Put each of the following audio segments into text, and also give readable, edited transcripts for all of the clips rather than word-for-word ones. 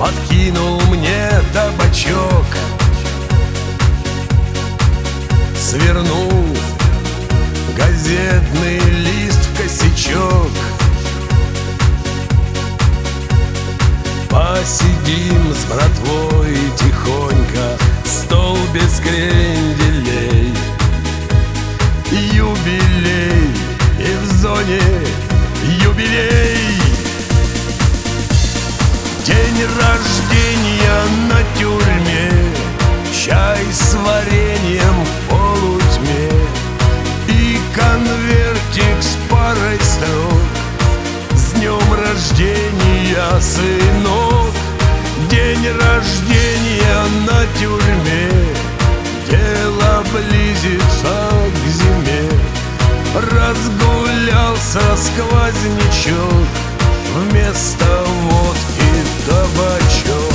подкинул мне табачок, свернул газетный лист в косячок. Посидим с братвой тихонько, стол без кренделей. Юбилей, и в зоне юбилей. День рождения на тюрьме, чай с вареньем в полутьме и конвертик с парой строк. С днем рождения, сынок! День рождения на тюрьме, дело близится к зиме. Разгулялся сквознячок, вместо водки табачок.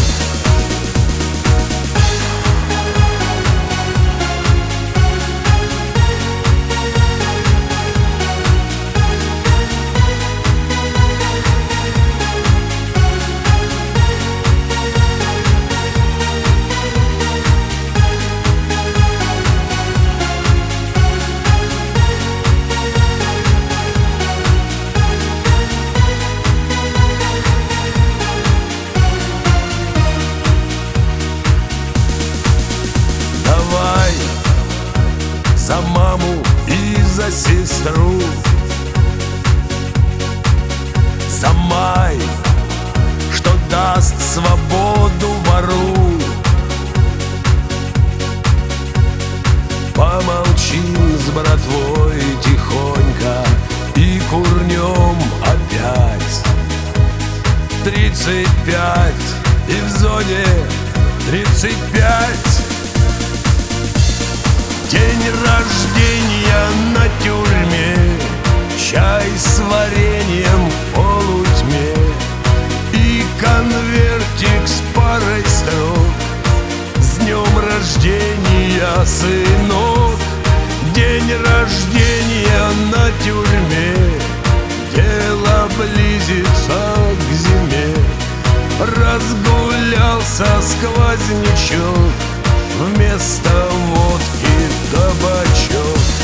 За маму и за сестру, за май, что даст свободу вору. Помолчим с братвой тихонько и курнем опять. 35 и в зоне 35. День рождения на тюрьме, чай с вареньем в полутьме и конвертик с парой строк. С днем рождения, сынок! День рождения на тюрьме, дело близится к зиме. Разгулялся сквознячок, вместо водки табачок.